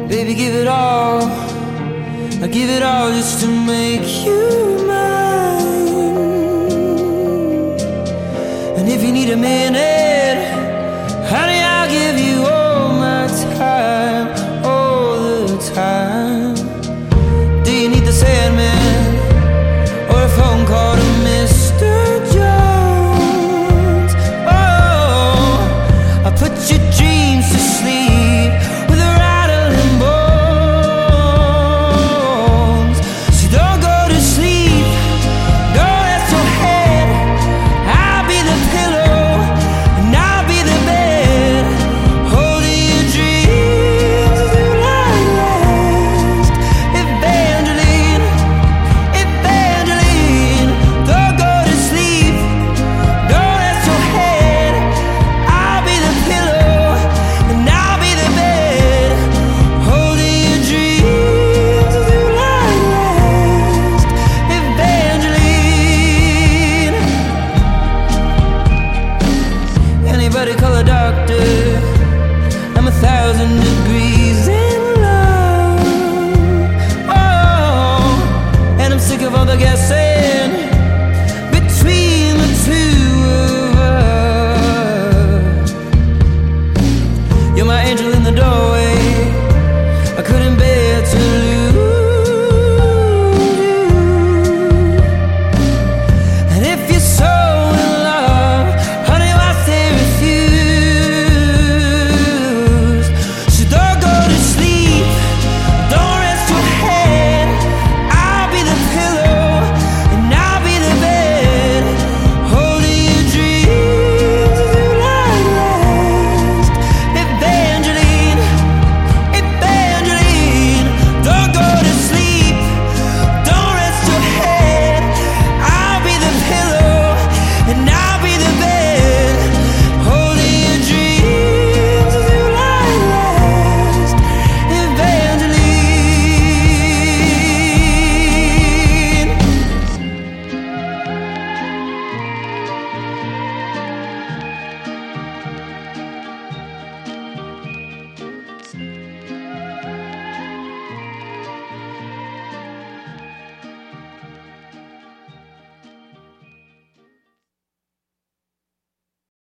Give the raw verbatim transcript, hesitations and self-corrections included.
Baby, give it all. I give it all just to make you mine. And if you need a minute, honey, I'll give you all my time, all the time. Do you need the Sandman or a phone call to Mister Jones? Oh, I put your dreams to sleep with a rattling bones. So don't go to sleep, don't rest your head. I'll be the pillow and I'll be the bed, holding your dreams through night last. Evangeline, Evangeline, don't go to sleep, don't rest your head. I'll be the pillow and I'll be the bed, holding your dreams through night last. Evangeline, anybody call a doctor? I'm a thousand degrees in love. Oh, and I'm sick of all the guessing between the two of us. You're my angel in the doorway. I couldn't bear to